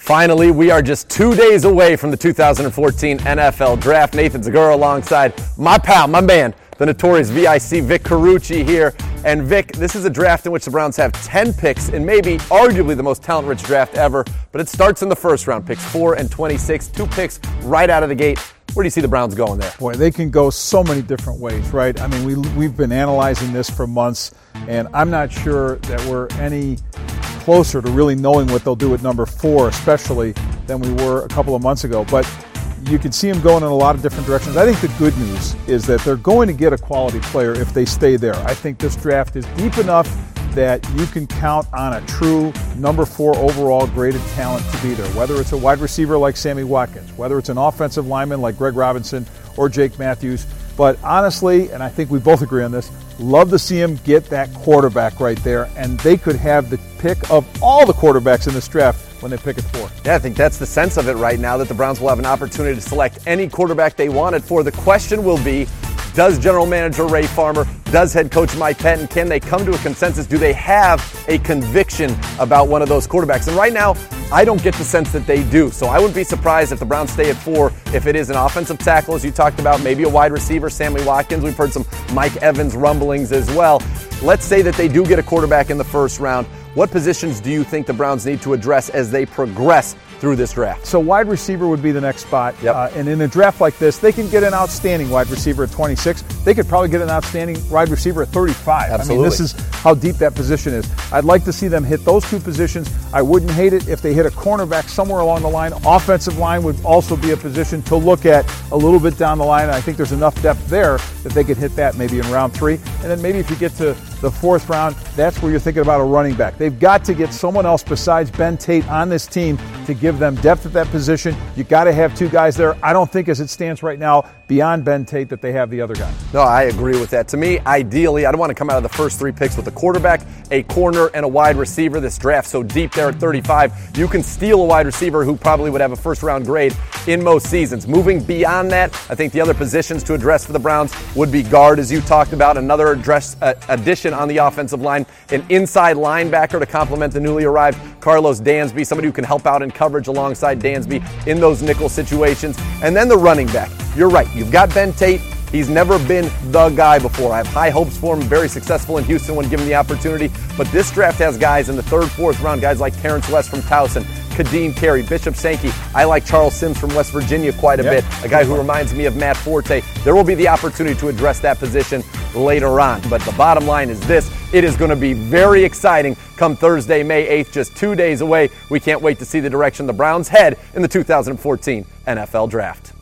Finally, we are just 2 days away from the 2014 NFL Draft. Nathan Zagura alongside my pal, my man, the notorious VIC, Vic Carucci here. And Vic, this is a draft in which the Browns have 10 picks in maybe arguably the most talent-rich draft ever. But it starts in the first round, picks 4 and 26, 2 picks right out of the gate. Where do you see the Browns going there? Boy, they can go so many different ways, right? I mean, we've been analyzing this for months, and I'm not sure that we're any closer to really knowing what they'll do at number 4, especially, than we were a couple of months ago. But you can see them going in a lot of different directions. I think the good news is that they're going to get a quality player if they stay there. I think this draft is deep enough that you can count on a true number 4 overall graded talent to be there, whether it's a wide receiver like Sammy Watkins, whether it's an offensive lineman like Greg Robinson or Jake Matthews. But honestly, and I think we both agree on this, love to see him get that quarterback right there, and they could have the pick of all the quarterbacks in this draft when they pick at 4. Yeah, I think that's the sense of it right now, that the Browns will have an opportunity to select any quarterback they wanted for. The question will be, does General Manager Ray Farmer, does Head Coach Mike Pettine, can they come to a consensus? Do they have a conviction about one of those quarterbacks? And right now, I don't get the sense that they do. So I wouldn't be surprised if the Browns stay at 4 if it is an offensive tackle, as you talked about, maybe a wide receiver, Sammy Watkins. We've heard some Mike Evans rumblings as well. Let's say that they do get a quarterback in the first round. What positions do you think the Browns need to address as they progress through this draft? So wide receiver would be the next spot. Yep. And in a draft like this, they can get an outstanding wide receiver at 26. They could probably get an outstanding wide receiver at 35. Absolutely. I mean, this is how deep that position is. I'd like to see them hit those 2 positions. I wouldn't hate it if they hit a cornerback somewhere along the line. Offensive line would also be a position to look at a little bit down the line. I think there's enough depth there that they could hit that maybe in round 3. And then maybe if you get to the 4th round, that's where you're thinking about a running back. They've got to get someone else besides Ben Tate on this team to give them depth at that position. You got to have 2 guys there. I don't think as it stands right now, beyond Ben Tate, that they have the other guy. No, I agree with that. To me, ideally, I don't want to come out of the first 3 picks with a quarterback, a corner, and a wide receiver. This draft so deep there at 35, you can steal a wide receiver who probably would have a first-round grade in most seasons. Moving beyond that, I think the other positions to address for the Browns would be guard, as you talked about, another addition on the offensive line, an inside linebacker to complement the newly arrived Carlos Dansby, somebody who can help out in coverage alongside Dansby in those nickel situations, and then the running back. You're right. You've got Ben Tate. He's never been the guy before. I have high hopes for him. Very successful in Houston when given the opportunity. But this draft has guys in the 3rd, 4th round, guys like Terrence West from Towson, Kadeem Carey, Bishop Sankey. I like Charles Sims from West Virginia quite a bit, a guy who reminds me of Matt Forte. There will be the opportunity to address that position later on. But the bottom line is this. It is going to be very exciting come Thursday, May 8th, just 2 days away. We can't wait to see the direction the Browns head in the 2014 NFL Draft.